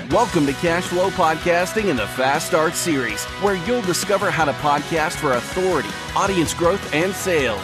Welcome to Cash Flow Podcasting in the Fast Start series, where you'll discover how to podcast for authority, audience growth, and sales.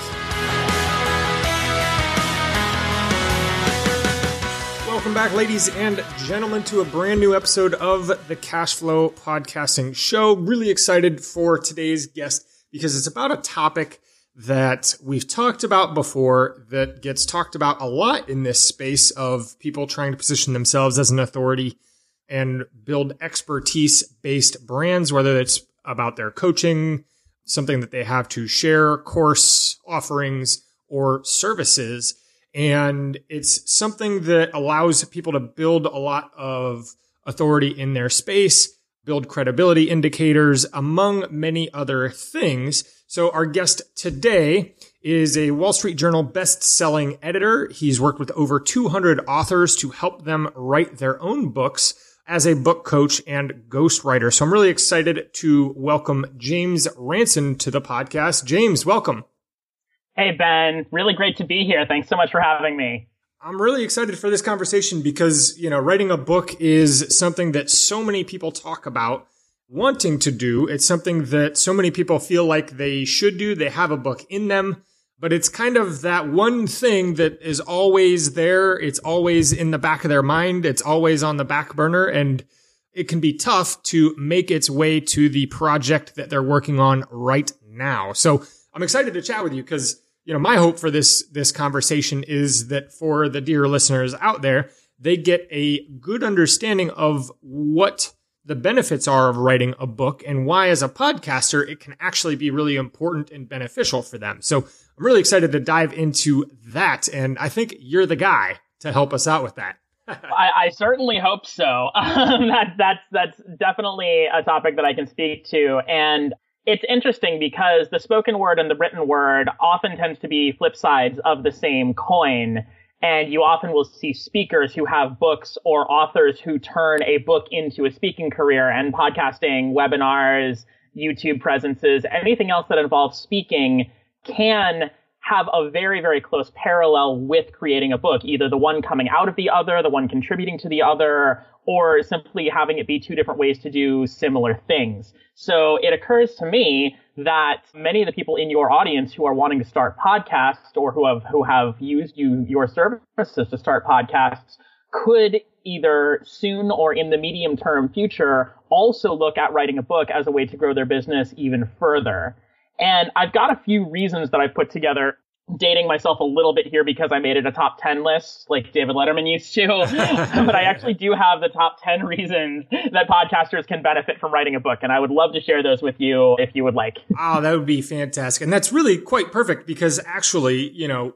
Welcome back, ladies and gentlemen, to a brand new episode of the Cash Flow Podcasting Show. Really excited for today's guest because it's about a topic that we've talked about before, that gets talked about a lot in this space of people trying to position themselves as an authority and build expertise-based brands, whether it's about their coaching, something that they have to share, course offerings, or services. And it's something that allows people to build a lot of authority in their space, build credibility indicators, among many other things. So our guest today is a Wall Street Journal best-selling editor. He's worked with over 200 authors to help them write their own books as a book coach and ghostwriter. So I'm really excited to welcome James Ranson to the podcast. James, welcome. Hey, Ben. Really great to be here. Thanks so much for having me. I'm really excited for this conversation because, writing a book is something that so many people talk about wanting to do. It's something that so many people feel like they should do. They have a book in them, but it's kind of that one thing that is always there. It's always in the back of their mind. It's always on the back burner, and it can be tough to make its way to the project that they're working on right now. So I'm excited to chat with you because, my hope for this conversation is that for the dear listeners out there, they get a good understanding of what the benefits are of writing a book and why, as a podcaster, it can actually be really important and beneficial for them. So I'm really excited to dive into that. And I think you're the guy to help us out with that. I certainly hope so. That's definitely a topic that I can speak to. And it's interesting because the spoken word and the written word often tends to be flip sides of the same coin. And you often will see speakers who have books or authors who turn a book into a speaking career, and podcasting, webinars, YouTube presences, anything else that involves speaking can have a very, very close parallel with creating a book, either the one coming out of the other, the one contributing to the other, or simply having it be two different ways to do similar things. So it occurs to me that many of the people in your audience who are wanting to start podcasts or who have used your services to start podcasts could either soon or in the medium term future also look at writing a book as a way to grow their business even further. And I've got a few reasons that I've put together, dating myself a little bit here because I made it a top 10 list like David Letterman used to. But I actually do have the top 10 reasons that podcasters can benefit from writing a book. And I would love to share those with you if you would like. Oh, that would be fantastic. And that's really quite perfect because actually,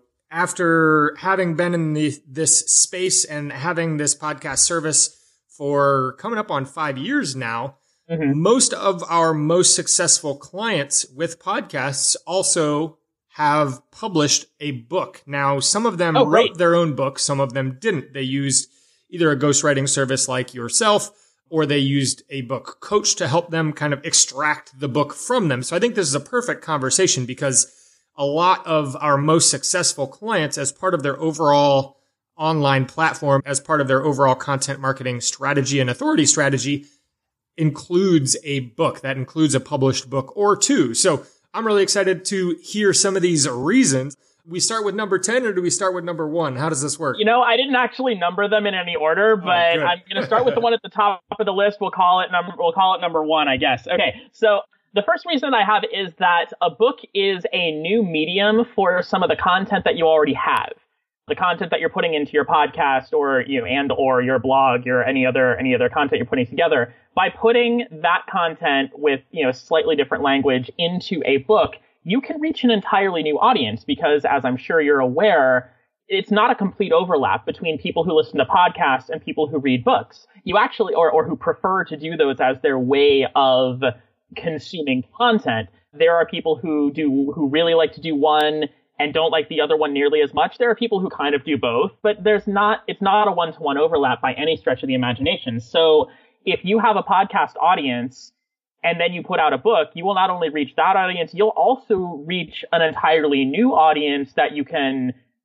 after having been in this space and having this podcast service for coming up on 5 years now, most of our most successful clients with podcasts also have published a book. Now, some of them wrote their own book. Some of them didn't. They used either a ghostwriting service like yourself, or they used a book coach to help them kind of extract the book from them. So I think this is a perfect conversation because a lot of our most successful clients, as part of their overall online platform, as part of their overall content marketing strategy and authority strategy, includes a book. That includes a published book or two. So I'm really excited to hear some of these reasons. We start with number 10 or do we start with number 1? How does this work? I didn't actually number them in any order, but I'm going to start with the one at the top of the list. We'll call it number 1, I guess. Okay. So the first reason I have is that a book is a new medium for some of the content that you already have. The content that you're putting into your podcast or your blog, or any other content you're putting together. By putting that content with, slightly different language into a book, you can reach an entirely new audience because, as I'm sure you're aware, it's not a complete overlap between people who listen to podcasts and people who read books. You actually, or who prefer to do those as their way of consuming content. There are people who really like to do one and don't like the other one nearly as much. There are people who kind of do both, but it's not a one-to-one overlap by any stretch of the imagination. So if you have a podcast audience and then you put out a book, you will not only reach that audience, you'll also reach an entirely new audience that you can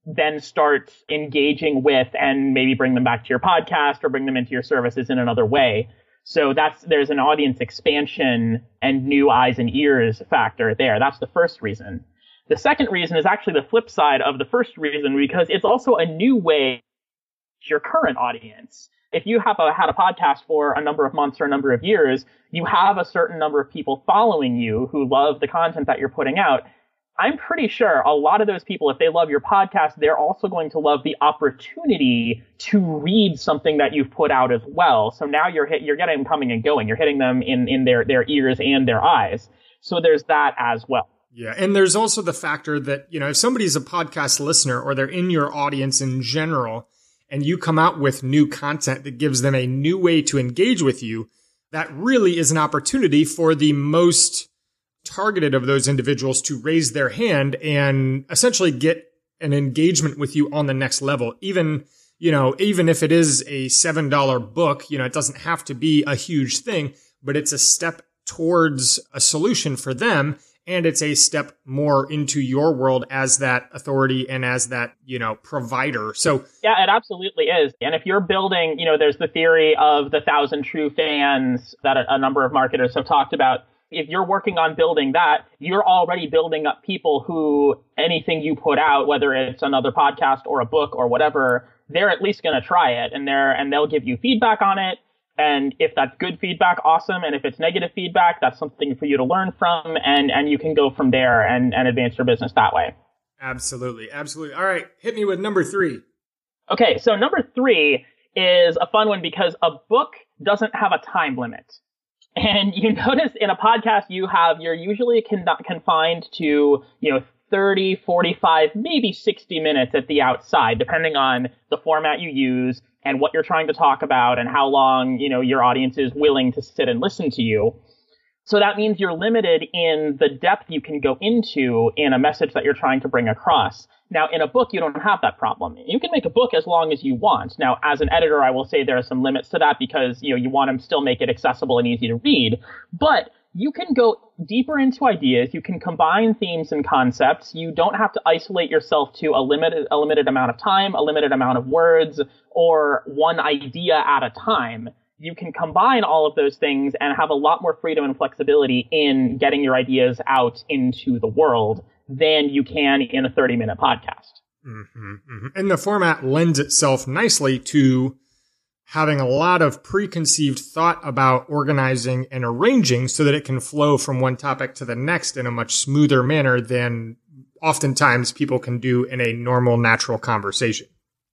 then start engaging with and maybe bring them back to your podcast or bring them into your services in another way. So there's an audience expansion and new eyes and ears factor there. That's the first reason. The second reason is actually the flip side of the first reason, because it's also a new way to your current audience. If you have had a podcast for a number of months or a number of years, you have a certain number of people following you who love the content that you're putting out. I'm pretty sure a lot of those people, if they love your podcast, they're also going to love the opportunity to read something that you've put out as well. So now you're getting them coming and going. You're hitting them in their ears and their eyes. So there's that as well. Yeah. And there's also the factor that, if somebody's a podcast listener or they're in your audience in general, and you come out with new content that gives them a new way to engage with you, that really is an opportunity for the most targeted of those individuals to raise their hand and essentially get an engagement with you on the next level. Even if it is a $7 book, it doesn't have to be a huge thing, but it's a step towards a solution for them. And it's a step more into your world as that authority and as that, provider. So yeah, it absolutely is. And if you're building, there's the theory of the 1,000 true fans that a number of marketers have talked about. If you're working on building that, you're already building up people who anything you put out, whether it's another podcast or a book or whatever, they're at least going to try it and they'll give you feedback on it. And if that's good feedback, awesome. And if it's negative feedback, that's something for you to learn from. And you can go from there and advance your business that way. Absolutely. Absolutely. All right. Hit me with number 3. Okay. So number 3 is a fun one because a book doesn't have a time limit. And you notice in a podcast, you're usually confined to, 30, 45, maybe 60 minutes at the outside, depending on the format you use and what you're trying to talk about and how long, your audience is willing to sit and listen to you. So that means you're limited in the depth you can go into in a message that you're trying to bring across. Now, in a book, you don't have that problem. You can make a book as long as you want. Now, as an editor, I will say there are some limits to that because, you want to still make it accessible and easy to read. But you can go deeper into ideas. You can combine themes and concepts. You don't have to isolate yourself to a limited amount of time, a limited amount of words, or one idea at a time. You can combine all of those things and have a lot more freedom and flexibility in getting your ideas out into the world than you can in a 30-minute podcast. Mm-hmm, mm-hmm. And the format lends itself nicely to having a lot of preconceived thought about organizing and arranging so that it can flow from one topic to the next in a much smoother manner than oftentimes people can do in a normal, natural conversation.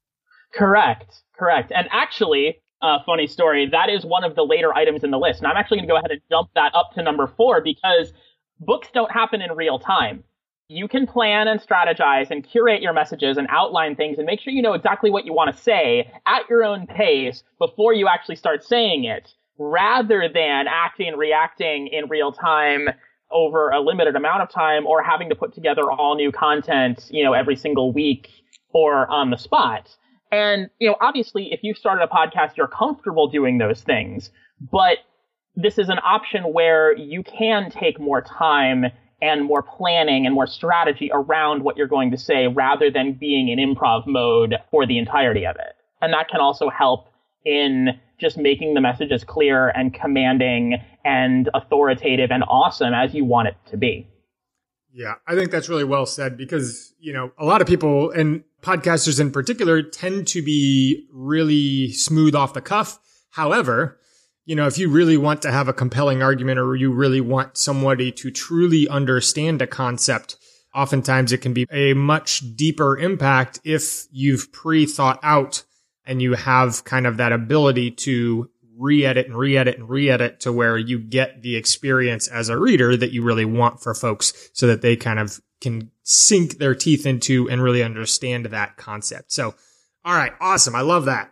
Correct. And actually, funny story, that is one of the later items in the list. And I'm actually going to go ahead and jump that up to number 4 because books don't happen in real time. You can plan and strategize and curate your messages and outline things and make sure you know exactly what you want to say at your own pace before you actually start saying it, rather than acting and reacting in real time over a limited amount of time or having to put together all new content, every single week or on the spot. And, obviously, if you started a podcast, you're comfortable doing those things. But this is an option where you can take more time and more planning and more strategy around what you're going to say rather than being in improv mode for the entirety of it. And that can also help in just making the messages clear and commanding and authoritative and awesome as you want it to be. Yeah, I think that's really well said because, a lot of people and podcasters in particular tend to be really smooth off the cuff. However, if you really want to have a compelling argument or you really want somebody to truly understand a concept, oftentimes it can be a much deeper impact if you've pre-thought out and you have kind of that ability to re-edit to where you get the experience as a reader that you really want for folks so that they kind of can sink their teeth into and really understand that concept. So, all right, awesome. I love that.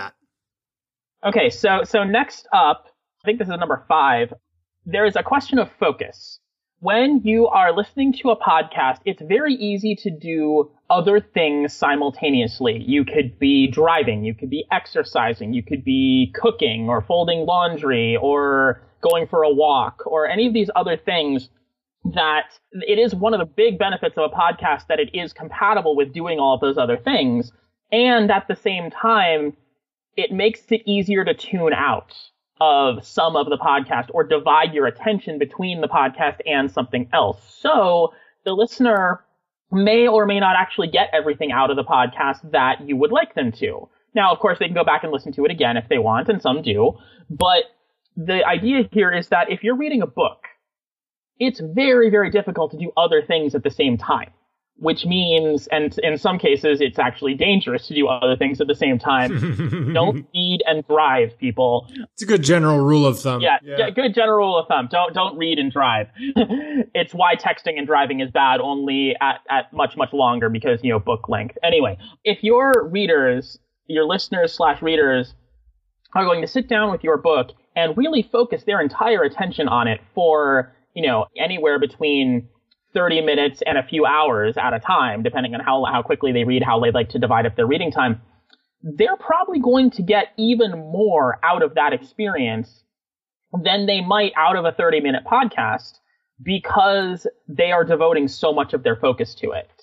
Okay, so next up, I think this is number 5. There is a question of focus. When you are listening to a podcast, it's very easy to do other things simultaneously. You could be driving, you could be exercising, you could be cooking or folding laundry or going for a walk or any of these other things. that it is one of the big benefits of a podcast that it is compatible with doing all of those other things. And at the same time, it makes it easier to tune out of some of the podcast or divide your attention between the podcast and something else. So the listener may or may not actually get everything out of the podcast that you would like them to. Now, of course, they can go back and listen to it again if they want, and some do. But the idea here is that if you're reading a book, it's very, very difficult to do other things at the same time, which means, and in some cases, it's actually dangerous to do other things at the same time. Don't read and drive, people. It's a good general rule of thumb. Yeah, good general rule of thumb. Don't read and drive. It's why texting and driving is bad, only at much, much longer because, book length. Anyway, if your readers, your listeners/readers are going to sit down with your book and really focus their entire attention on it for, anywhere between 30 minutes and a few hours at a time, depending on how quickly they read, how they like to divide up their reading time, they're probably going to get even more out of that experience than they might out of a 30-minute podcast because they are devoting so much of their focus to it.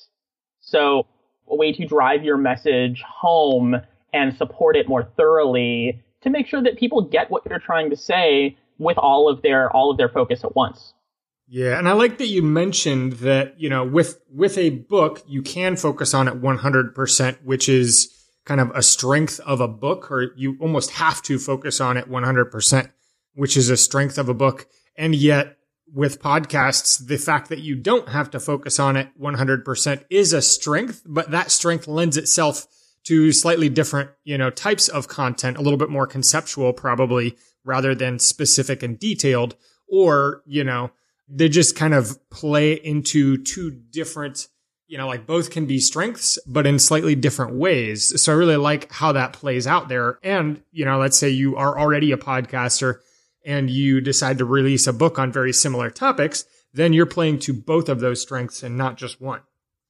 So a way to drive your message home and support it more thoroughly to make sure that people get what you're trying to say with all of their focus at once. Yeah, and I like that you mentioned that, with a book, you can focus on it 100%, which is kind of a strength of a book, or you almost have to focus on it 100%, which is a strength of a book. And yet with podcasts, the fact that you don't have to focus on it 100% is a strength, but that strength lends itself to slightly different, types of content, a little bit more conceptual probably, rather than specific and detailed, or, they just kind of play into two different, both can be strengths, but in slightly different ways. So I really like how that plays out there. And, let's say you are already a podcaster and you decide to release a book on very similar topics, then you're playing to both of those strengths and not just one.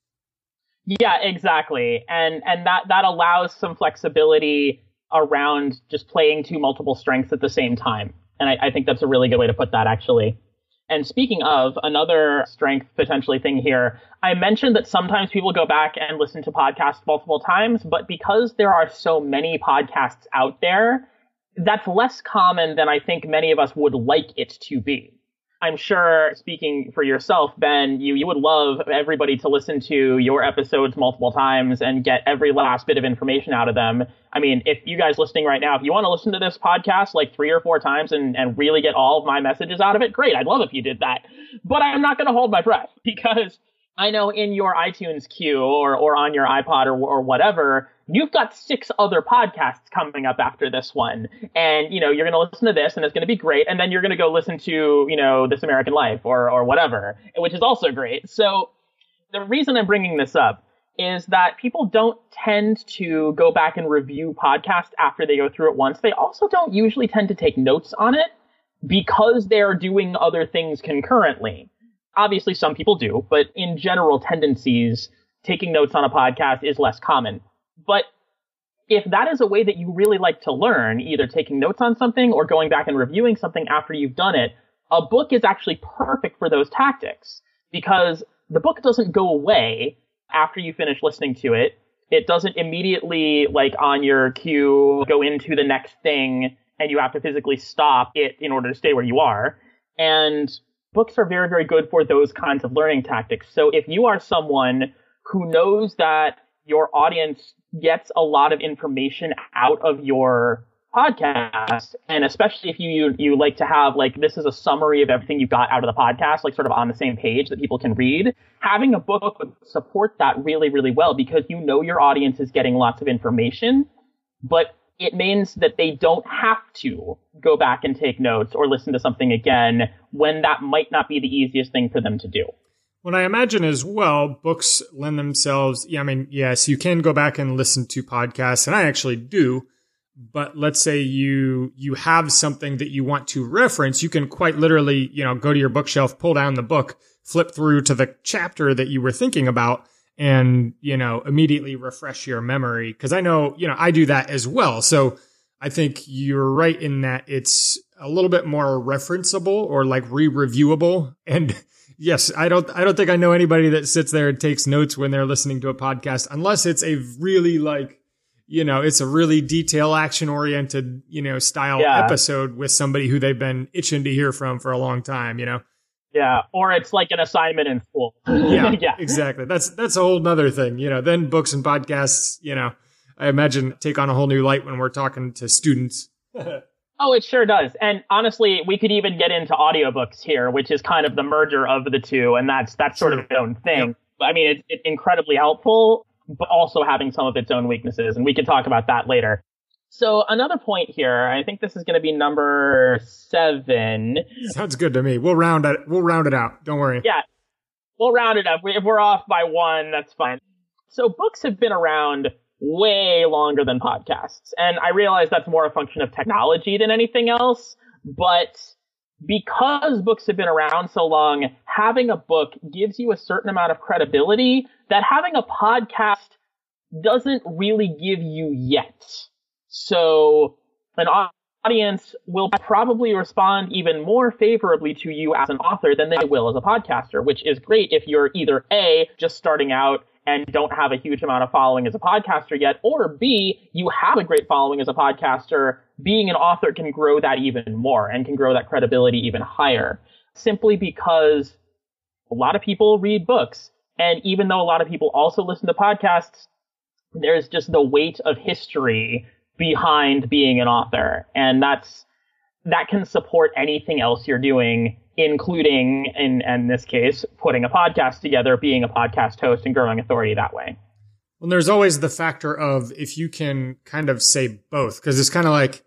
Yeah, exactly. And that allows some flexibility around just playing to multiple strengths at the same time. And I think that's a really good way to put that, actually. And speaking of another strength potentially thing here, I mentioned that sometimes people go back and listen to podcasts multiple times, but because there are so many podcasts out there, that's less common than I think many of us would like it to be. I'm sure, speaking for yourself, Ben, you would love everybody to listen to your episodes multiple times and get every last bit of information out of them. I mean, if you guys listening right now, if you want to listen to this podcast like 3 or 4 times and really get all of my messages out of it, great. I'd love if you did that. But I'm not going to hold my breath because I know in your iTunes queue or on your iPod or whatever, you've got 6 other podcasts coming up after this one. And, you're going to listen to this and it's going to be great. And then you're going to go listen to, This American Life or whatever, which is also great. So the reason I'm bringing this up is that people don't tend to go back and review podcasts after they go through it once. They also don't usually tend to take notes on it because they're doing other things concurrently. Obviously, some people do, but in general tendencies, taking notes on a podcast is less common. But if that is a way that you really like to learn, either taking notes on something or going back and reviewing something after you've done it, a book is actually perfect for those tactics because the book doesn't go away after you finish listening to it. It doesn't immediately, like on your queue, go into the next thing and you have to physically stop it in order to stay where you are. And books are very, very good for those kinds of learning tactics. So if you are someone who knows that your audience gets a lot of information out of your podcast, and especially if you like to have, like, this is a summary of everything you got out of the podcast, like sort of on the same page that people can read, having a book would support that really, really well because your audience is getting lots of information, but it means that they don't have to go back and take notes or listen to something again when that might not be the easiest thing for them to do. Well, I imagine as well, books lend themselves. Yes, you can go back and listen to podcasts, and I actually do. But let's say you have something that you want to reference, you can quite literally, go to your bookshelf, pull down the book, flip through to the chapter that you were thinking about, and, immediately refresh your memory. Because I know, I do that as well. So I think you're right in that it's a little bit more referenceable or like re-reviewable. And Yes, I don't think I know anybody that sits there and takes notes when they're listening to a podcast, unless it's a really it's a really detail action oriented, style episode with somebody who they've been itching to hear from for a long time, Yeah, or it's like an assignment in school. Yeah, exactly. That's a whole nother thing. Then books and podcasts, I imagine take on a whole new light when we're talking to students. Oh, it sure does. And honestly, we could even get into audiobooks here, which is kind of the merger of the two. And that's sort of its own thing. Yep. I mean, it's incredibly helpful, but also having some of its own weaknesses. And we can talk about that later. So another point here, I think this is going to be number 7. Sounds good to me. We'll round it out. Don't worry. Yeah, we'll round it up. If we're off by 1, that's fine. So books have been around way longer than podcasts. And I realize that's more a function of technology than anything else. But because books have been around so long, having a book gives you a certain amount of credibility that having a podcast doesn't really give you yet. So an audience will probably respond even more favorably to you as an author than they will as a podcaster, which is great if you're either A, just starting out and don't have a huge amount of following as a podcaster yet, or B, you have a great following as a podcaster. Being an author can grow that even more and can grow that credibility even higher, simply because a lot of people read books. And even though a lot of people also listen to podcasts, there's just the weight of history behind being an author. And that can support anything else you're doing, including, in this case, putting a podcast together, being a podcast host, and growing authority that way. Well, there's always the factor of if you can kind of say both, because it's kind of like,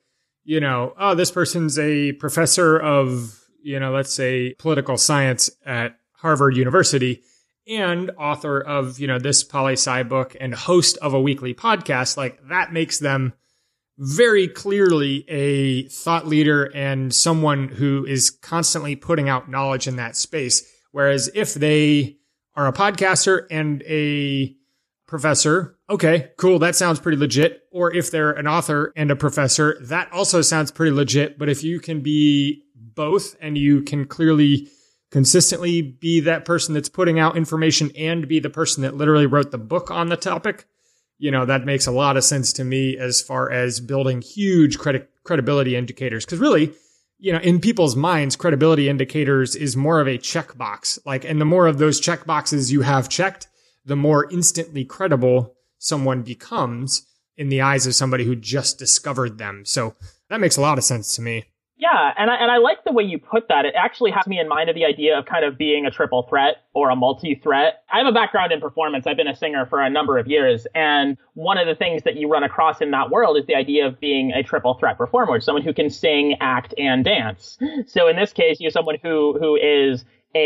this person's a professor of, let's say political science at Harvard University and author of, this poli-sci book and host of a weekly podcast. Like that makes them very clearly a thought leader and someone who is constantly putting out knowledge in that space. Whereas if they are a podcaster and a professor, okay, cool, that sounds pretty legit. Or if they're an author and a professor, that also sounds pretty legit. But if you can be both and you can clearly consistently be that person that's putting out information and be the person that literally wrote the book on the topic, that makes a lot of sense to me as far as building huge credibility indicators. Because really, in people's minds, credibility indicators is more of a checkbox. And the more of those checkboxes you have checked, the more instantly credible someone becomes in the eyes of somebody who just discovered them. So that makes a lot of sense to me. Yeah, and I like the way you put that. It actually has me in mind of the idea of kind of being a triple threat or a multi-threat. I have a background in performance. I've been a singer for a number of years. And one of the things that you run across in that world is the idea of being a triple threat performer, someone who can sing, act, and dance. So in this case, you're someone who is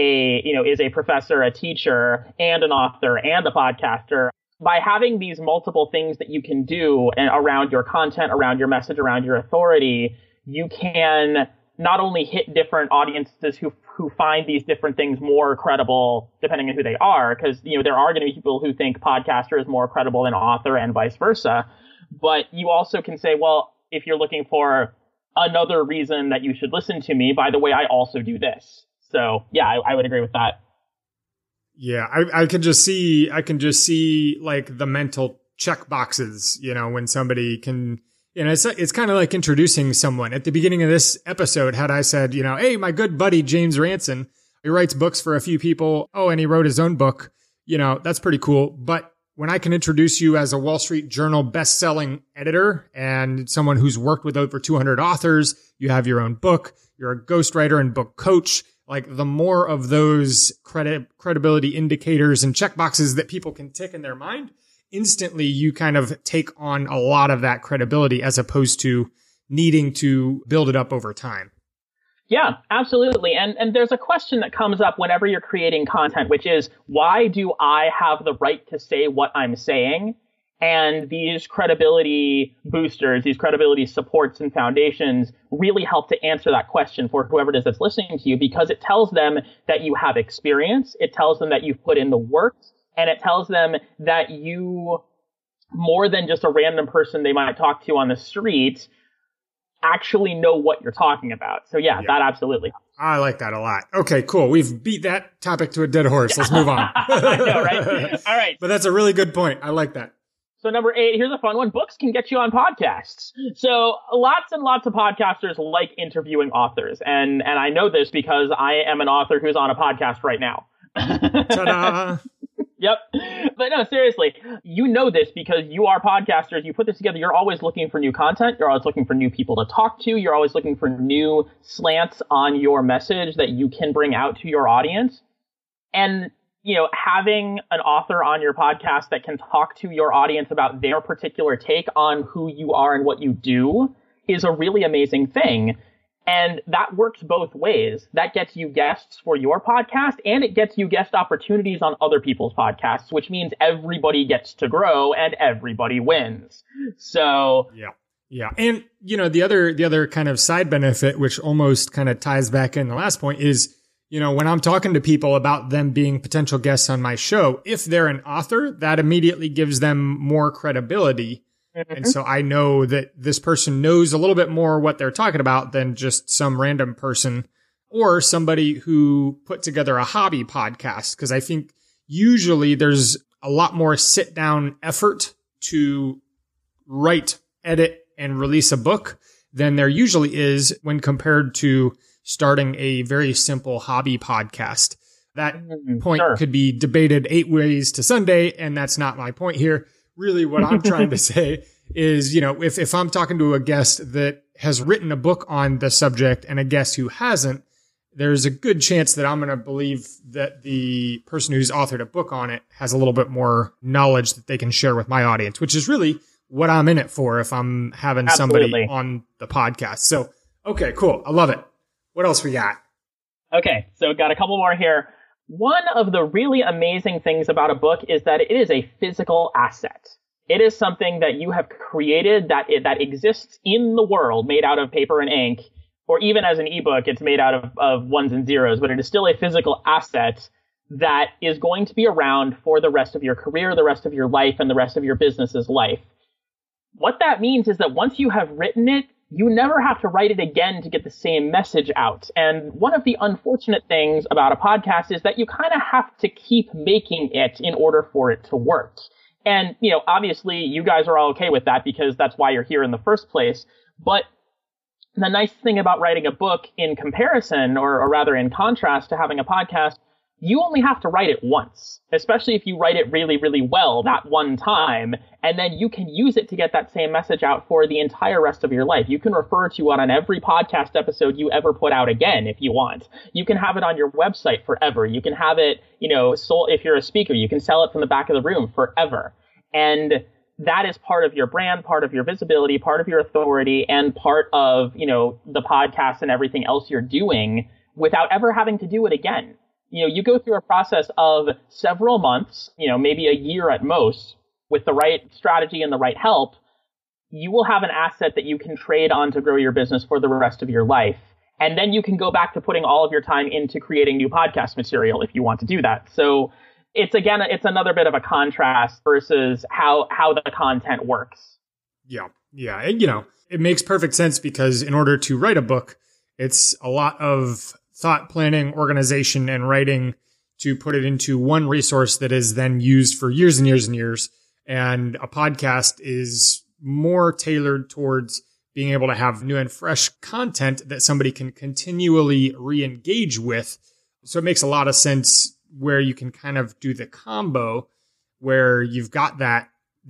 a professor, a teacher, and an author, and a podcaster. By having these multiple things that you can do around your content, around your message, around your authority, you can not only hit different audiences who find these different things more credible, depending on who they are, because, there are going to be people who think podcaster is more credible than author and vice versa. But you also can say, well, if you're looking for another reason that you should listen to me, by the way, I also do this. So yeah, I would agree with that. Yeah, I can just see like the mental check boxes, when somebody can, it's kind of like introducing someone. At the beginning of this episode, had I said, hey, my good buddy, James Ranson, he writes books for a few people. Oh, and he wrote his own book. That's pretty cool. But when I can introduce you as a Wall Street Journal best-selling editor and someone who's worked with over 200 authors, you have your own book, you're a ghostwriter and book coach, like the more of those credibility indicators and checkboxes that people can tick in their mind, instantly you kind of take on a lot of that credibility as opposed to needing to build it up over time. Yeah, absolutely. And there's a question that comes up whenever you're creating content, which is, why do I have the right to say what I'm saying? And these credibility boosters, these credibility supports and foundations really help to answer that question for whoever it is that's listening to you, because it tells them that you have experience. It tells them that you've put in the work, and it tells them that you, more than just a random person they might talk to on the street, actually know what you're talking about. So yeah, that absolutely. I like that a lot. Okay, cool. We've beat that topic to a dead horse. Let's move on. I know, right? All right. But that's a really good point. I like that. So number 8, here's a fun one. Books can get you on podcasts. So lots and lots of podcasters like interviewing authors. And I know this because I am an author who's on a podcast right now. Ta-da! Yep. But no, seriously, you know this because you are podcasters. You put this together. You're always looking for new content. You're always looking for new people to talk to. You're always looking for new slants on your message that you can bring out to your audience. And, having an author on your podcast that can talk to your audience about their particular take on who you are and what you do is a really amazing thing. And that works both ways. That gets you guests for your podcast, and it gets you guest opportunities on other people's podcasts, which means everybody gets to grow and everybody wins. So yeah. And the other kind of side benefit, which almost kind of ties back in the last point, is when I'm talking to people about them being potential guests on my show, if they're an author, that immediately gives them more credibility. And so I know that this person knows a little bit more what they're talking about than just some random person or somebody who put together a hobby podcast. Because I think usually there's a lot more sit down effort to write, edit, and release a book than there usually is when compared to starting a very simple hobby podcast. That point could be debated 8 ways to Sunday, and that's not my point here. Really, what I'm trying to say is, if I'm talking to a guest that has written a book on the subject and a guest who hasn't, there's a good chance that I'm going to believe that the person who's authored a book on it has a little bit more knowledge that they can share with my audience, which is really what I'm in it for if I'm having somebody on the podcast. So, okay, cool. I love it. What else we got? Okay, so got a couple more here. One of the really amazing things about a book is that it is a physical asset. It is something that you have created that exists in the world, made out of paper and ink, or even as an ebook, it's made out of ones and zeros, but it is still a physical asset that is going to be around for the rest of your career, the rest of your life, and the rest of your business's life. What that means is that once you have written it, you never have to write it again to get the same message out. And one of the unfortunate things about a podcast is that you kind of have to keep making it in order for it to work. And, obviously you guys are all okay with that because that's why you're here in the first place. But the nice thing about writing a book in comparison, or rather in contrast to having a podcast, you only have to write it once, especially if you write it really, really well that one time, and then you can use it to get that same message out for the entire rest of your life. You can refer to it on every podcast episode you ever put out again if you want. You can have it on your website forever. You can have it, sold if you're a speaker, you can sell it from the back of the room forever. And that is part of your brand, part of your visibility, part of your authority, and part of, the podcast and everything else you're doing without ever having to do it again. You go through a process of several months, maybe a year at most, with the right strategy and the right help, you will have an asset that you can trade on to grow your business for the rest of your life. And then you can go back to putting all of your time into creating new podcast material if you want to do that. So it's another bit of a contrast versus how the content works. Yeah. And, it makes perfect sense because in order to write a book, it's a lot of thought planning, organization, and writing to put it into one resource that is then used for years and years and years. And a podcast is more tailored towards being able to have new and fresh content that somebody can continually re-engage with. So it makes a lot of sense where you can kind of do the combo where you've got that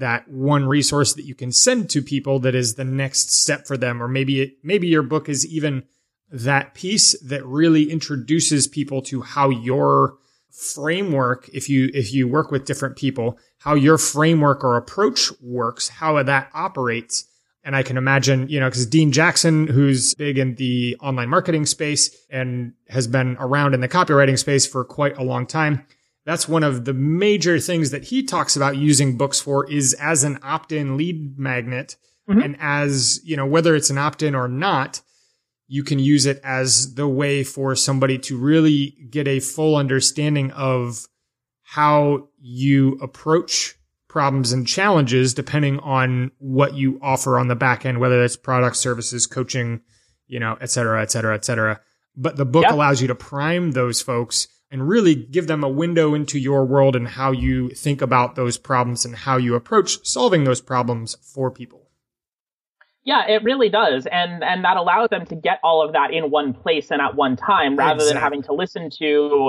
one resource that you can send to people that is the next step for them. Or maybe your book is even that piece that really introduces people to how your framework, if you work with different people, how your framework or approach works, how that operates. And I can imagine, because Dean Jackson, who's big in the online marketing space and has been around in the copywriting space for quite a long time, that's one of the major things that he talks about using books for is as an opt-in lead magnet. Mm-hmm. And as, whether it's an opt-in or not, you can use it as the way for somebody to really get a full understanding of how you approach problems and challenges depending on what you offer on the back end, whether it's products, services, coaching, et cetera, et cetera, et cetera. But the book allows you to prime those folks and really give them a window into your world and how you think about those problems and how you approach solving those problems for people. Yeah, it really does. And that allows them to get all of that in one place and at one time rather than having to listen to,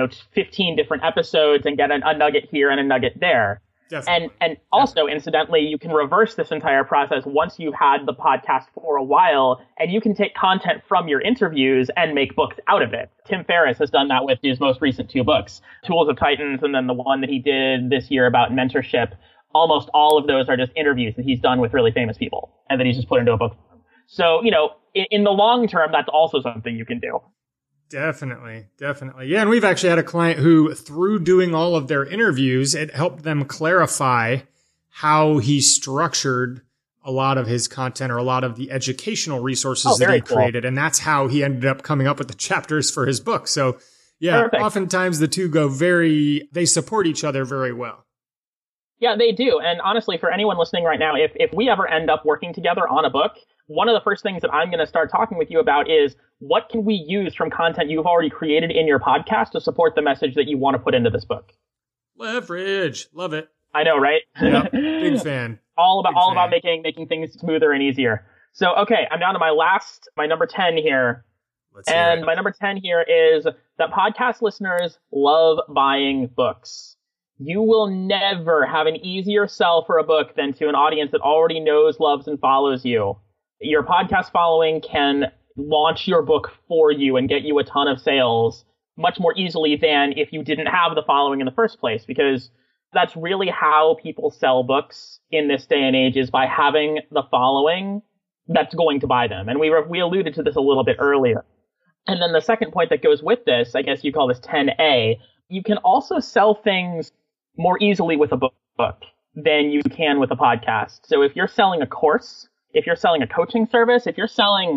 15 different episodes and get a nugget here and a nugget there. Definitely. And also, incidentally, you can reverse this entire process once you've had the podcast for a while, and you can take content from your interviews and make books out of it. Tim Ferriss has done that with his most recent 2 books, Tools of Titans, and then the one that he did this year about mentorship. Almost all of those are just interviews that he's done with really famous people and that he's just put into a book. So, in the long term, that's also something you can do. Definitely. Yeah. And we've actually had a client who, through doing all of their interviews, it helped them clarify how he structured a lot of his content or a lot of the educational resources that he created. And that's how he ended up coming up with the chapters for his book. So yeah, perfect. Oftentimes the two they support each other very well. Yeah, they do. And honestly, for anyone listening right now, if we ever end up working together on a book, one of the first things that I'm going to start talking with you about is what can we use from content you've already created in your podcast to support the message that you want to put into this book? Leverage. Love it. I know, right? Yep. Big fan. All about making things smoother and easier. So, okay, I'm down to my number 10 here. And my number 10 here is that podcast listeners love buying books. You will never have an easier sell for a book than to an audience that already knows, loves, and follows you. Your podcast following can launch your book for you and get you a ton of sales much more easily than if you didn't have the following in the first place, because that's really how people sell books in this day and age, is by having the following that's going to buy them. And we alluded to this a little bit earlier. And then the second point that goes with this, I guess you call this 10A, you can also sell things more easily with a book than you can with a podcast. So if you're selling a course, if you're selling a coaching service, if you're selling,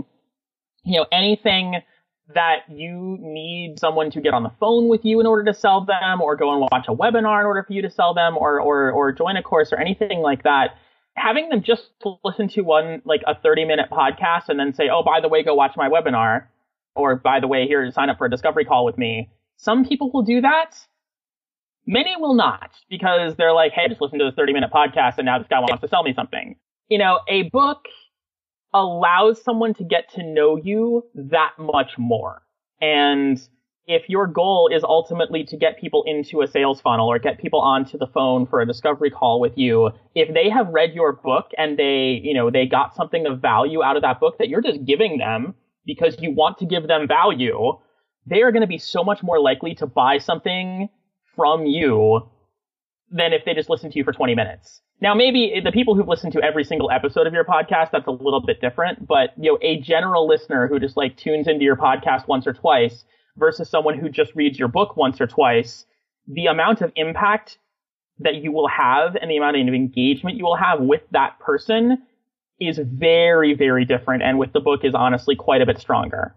anything that you need someone to get on the phone with you in order to sell them, or go and watch a webinar in order for you to sell them, or join a course or anything like that, having them just listen to a 30-minute podcast and then say, oh, by the way, go watch my webinar, or by the way, here, sign up for a discovery call with me. Some people will do that. Many will not, because they're like, hey, just listen to this 30-minute podcast and now this guy wants to sell me something. A book allows someone to get to know you that much more. And if your goal is ultimately to get people into a sales funnel or get people onto the phone for a discovery call with you, if they have read your book and they got something of value out of that book that you're just giving them because you want to give them value, they are going to be so much more likely to buy something from you than if they just listen to you for 20 minutes. Now, maybe the people who've listened to every single episode of your podcast, that's a little bit different. But, a general listener who just tunes into your podcast once or twice versus someone who just reads your book once or twice, the amount of impact that you will have and the amount of engagement you will have with that person is very, very different. And with the book is honestly quite a bit stronger.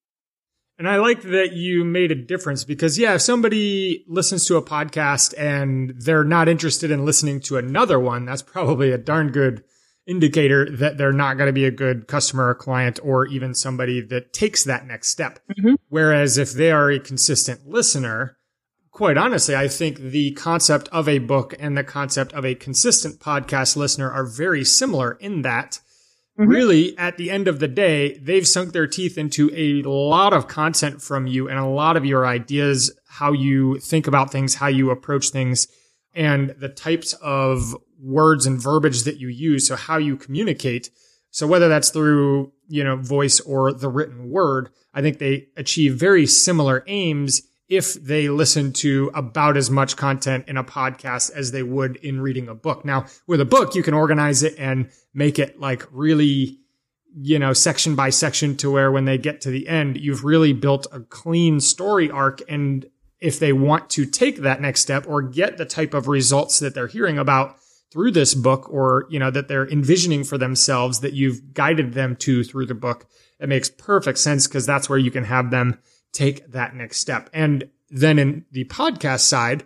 And I like that you made a difference because, if somebody listens to a podcast and they're not interested in listening to another one, that's probably a darn good indicator that they're not going to be a good customer or client or even somebody that takes that next step. Mm-hmm. Whereas if they are a consistent listener, quite honestly, I think the concept of a book and the concept of a consistent podcast listener are very similar in that really, at the end of the day, they've sunk their teeth into a lot of content from you and a lot of your ideas, how you think about things, how you approach things, and the types of words and verbiage that you use. So how you communicate. So whether that's through, voice or the written word, I think they achieve very similar aims if they listen to about as much content in a podcast as they would in reading a book. Now, with a book, you can organize it and make it really, section by section to where when they get to the end, you've really built a clean story arc. And if they want to take that next step or get the type of results that they're hearing about through this book or, that they're envisioning for themselves that you've guided them to through the book, it makes perfect sense because that's where you can have them take that next step. And then in the podcast side,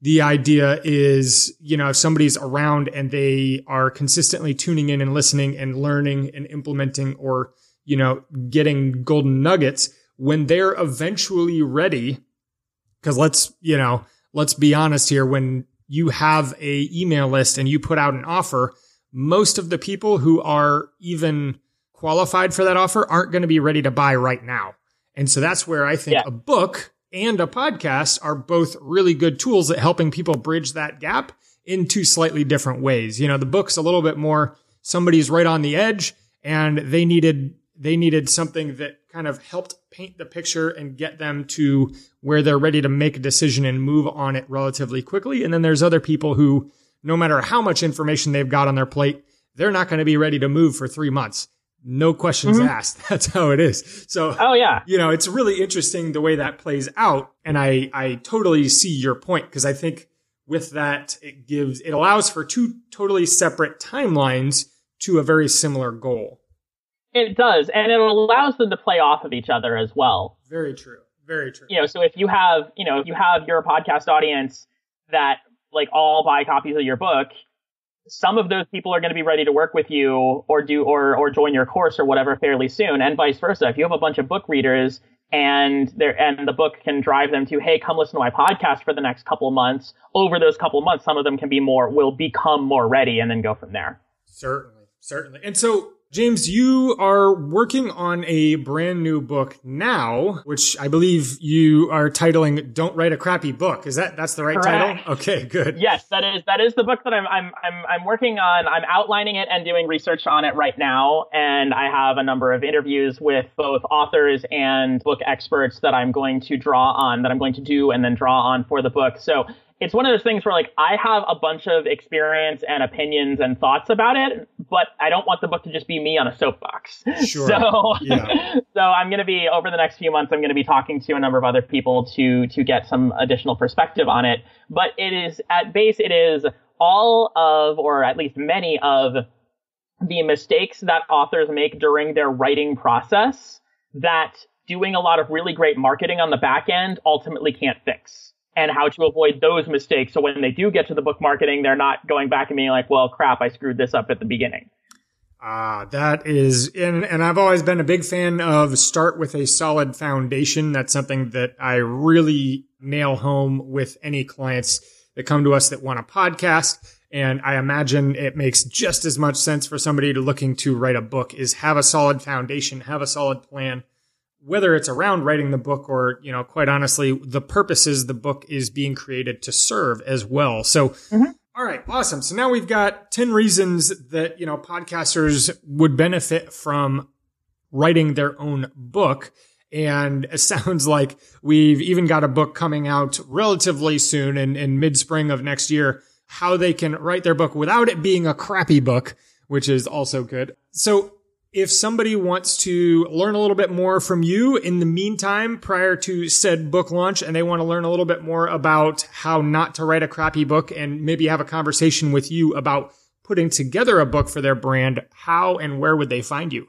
the idea is, if somebody's around and they are consistently tuning in and listening and learning and implementing or, getting golden nuggets, when they're eventually ready, because let's be honest here, when you have a email list and you put out an offer, most of the people who are even qualified for that offer aren't going to be ready to buy right now. And so that's where I think a book and a podcast are both really good tools at helping people bridge that gap in two slightly different ways. The book's a little bit more somebody's right on the edge and they needed something that kind of helped paint the picture and get them to where they're ready to make a decision and move on it relatively quickly. And then there's other people who, no matter how much information they've got on their plate, they're not going to be ready to move for 3 months. No questions asked. That's how it is. So, it's really interesting the way that plays out. And I totally see your point, because I think with that, it allows for two totally separate timelines to a very similar goal. It does. And it allows them to play off of each other as well. Very true. Very true. So if you have your podcast audience that all buy copies of your book, some of those people are going to be ready to work with you or join your course or whatever fairly soon, and vice versa. If you have a bunch of book readers and the book can drive them to, hey, come listen to my podcast for the next couple of months. Over those couple of months, some of them will become more ready and then go from there. Certainly. And so, James, you are working on a brand new book now, which I believe you are titling "Don't Write a Crappy Book." That's the right Correct. title? Okay, good. Yes, that is the book that I'm working on. I'm outlining it and doing research on it right now, and I have a number of interviews with both authors and book experts that I'm going to do and then draw on for the book. So it's one of those things where I have a bunch of experience and opinions and thoughts about it, but I don't want the book to just be me on a soapbox. Sure. So I'm going to be, over the next few months, I'm going to be talking to a number of other people to get some additional perspective on it. But it is all of, or at least many of, the mistakes that authors make during their writing process that doing a lot of really great marketing on the back end ultimately can't fix. And how to avoid those mistakes. So when they do get to the book marketing, they're not going back and being like, well, crap, I screwed this up at the beginning. That is, and I've always been a big fan of start with a solid foundation. That's something that I really nail home with any clients that come to us that want a podcast. And I imagine it makes just as much sense for somebody looking to write a book is have a solid foundation, have a solid plan. Whether it's around writing the book or, quite honestly, the purposes the book is being created to serve as well. So, All right, awesome. So now we've got 10 reasons that, podcasters would benefit from writing their own book. And it sounds like we've even got a book coming out relatively soon in mid-spring of next year, how they can write their book without it being a crappy book, which is also good. So, if somebody wants to learn a little bit more from you in the meantime, prior to said book launch, and they want to learn a little bit more about how not to write a crappy book and maybe have a conversation with you about putting together a book for their brand, how and where would they find you?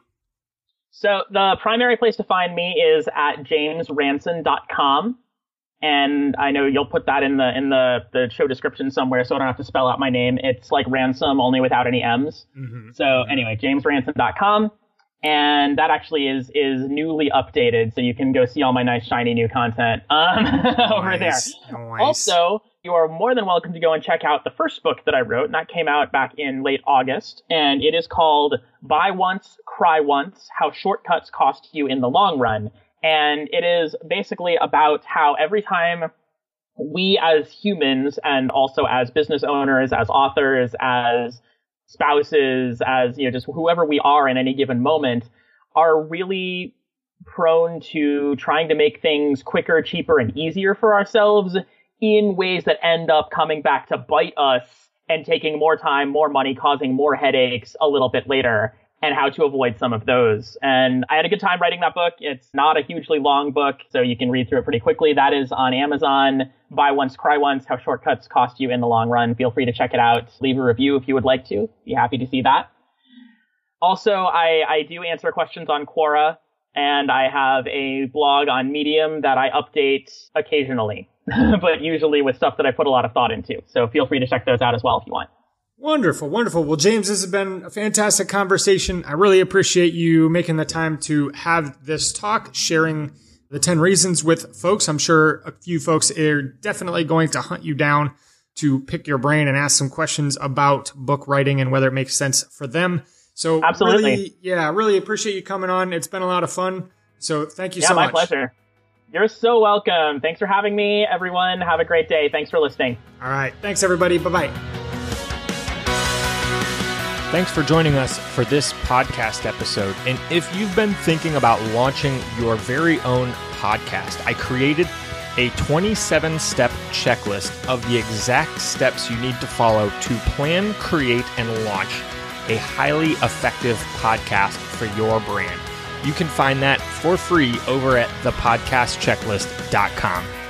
So the primary place to find me is at jamesranson.com. And I know you'll put that in the show description somewhere, so I don't have to spell out my name. It's like ransom, only without any M's. So anyway, jamesranson.com. And that actually is newly updated, so you can go see all my nice, shiny new content over there. Nice. Also, you are more than welcome to go and check out the first book that I wrote, and that came out back in late August. And it is called Buy Once, Cry Once, How Shortcuts Cost You in the Long Run. And it is basically about how every time we as humans and also as business owners, as authors, as spouses, as just whoever we are in any given moment, are really prone to trying to make things quicker, cheaper, and easier for ourselves in ways that end up coming back to bite us and taking more time, more money, causing more headaches a little bit later. And how to avoid some of those. And I had a good time writing that book. It's not a hugely long book, so you can read through it pretty quickly. That is on Amazon. Buy Once, Cry Once, How Shortcuts Cost You in the Long Run. Feel free to check it out. Leave a review if you would like to. Be happy to see that. Also, I do answer questions on Quora And I have a blog on Medium that I update occasionally, but usually with stuff that I put a lot of thought into. So feel free to check those out as well if you want. Wonderful, wonderful. Well, James, this has been a fantastic conversation. I really appreciate you making the time to have this talk, sharing the 10 reasons with folks. I'm sure a few folks are definitely going to hunt you down to pick your brain and ask some questions about book writing and whether it makes sense for them. So absolutely. Really appreciate you coming on. It's been a lot of fun. So thank you so much. Yeah, my pleasure. You're so welcome. Thanks for having me, everyone. Have a great day. Thanks for listening. All right. Thanks, everybody. Bye-bye. Thanks for joining us for this podcast episode. And if you've been thinking about launching your very own podcast, I created a 27-step checklist of the exact steps you need to follow to plan, create, and launch a highly effective podcast for your brand. You can find that for free over at thepodcastchecklist.com.